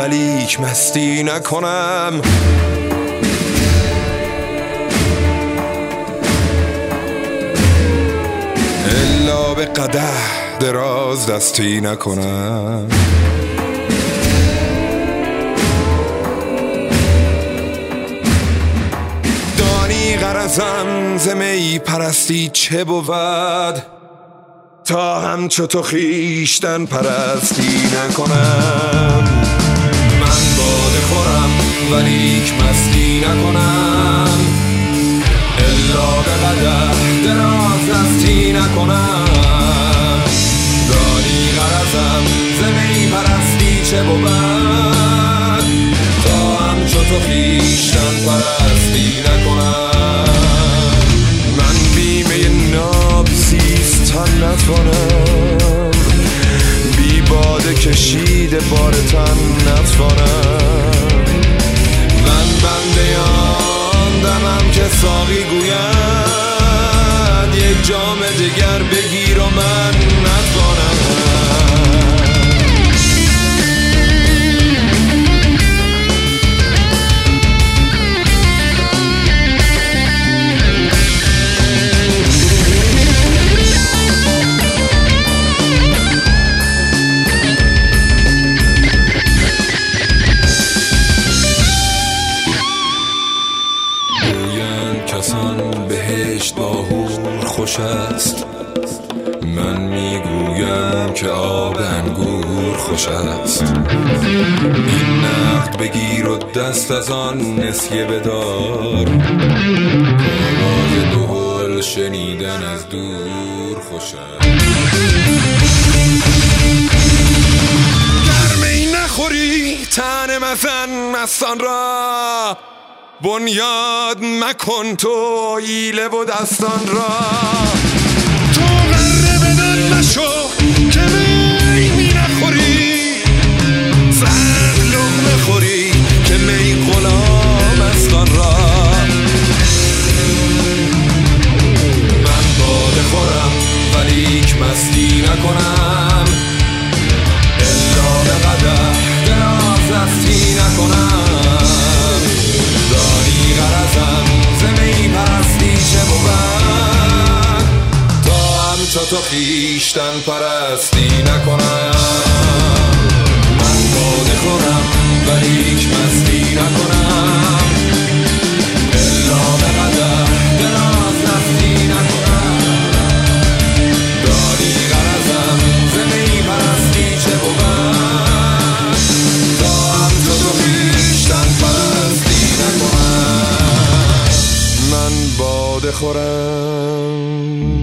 ولیک مستی نکنم. الا به قدح دراز دستی نکنم. دانی غرضم ز می پرستی چه بود، تا همچو تو خویشتن پرستی نکنم. من باده خورم ولیک مستی نکنم. الا به قدح دراز دستی نکنم. دانی غرضم ز می پرستی چه بود، تا همچو تو خویشتن پرستی نکنم. من بیمه ناب زیستن نتوانم، بی باده کشیده بار تن نتوانم. من بنده آن دمم که ساقی گوید یک جام دگر بگیر و من نتوانم. کسان بهشت با حور خوش است، من میگویم که آب انگور خوش است. این نقد بگیر و دست از آن نسیه بدار، آواز دهل شنیدن از دور خوش است. در می نخوری تن مزن مستان را، بنیاد مکن تو حیله و دستان را. تو غره بدن نشو که می نخوری، زن لقمه خوری که می غلام است آن را. من باده خورم ولیک مستی نکنم. الا به قدح دراز دستی نکنم. غرضم ز می پرستی چه بود، تا همچو تو خویشتن پرستی نکنم. من باده خورم ولیک مستی نکنم. الا به قدح دراز دستی نکنم. داری غرضم ز می پرستی چه بود، تا همچو تو خویشتن پرستی نکنم. من باده خورم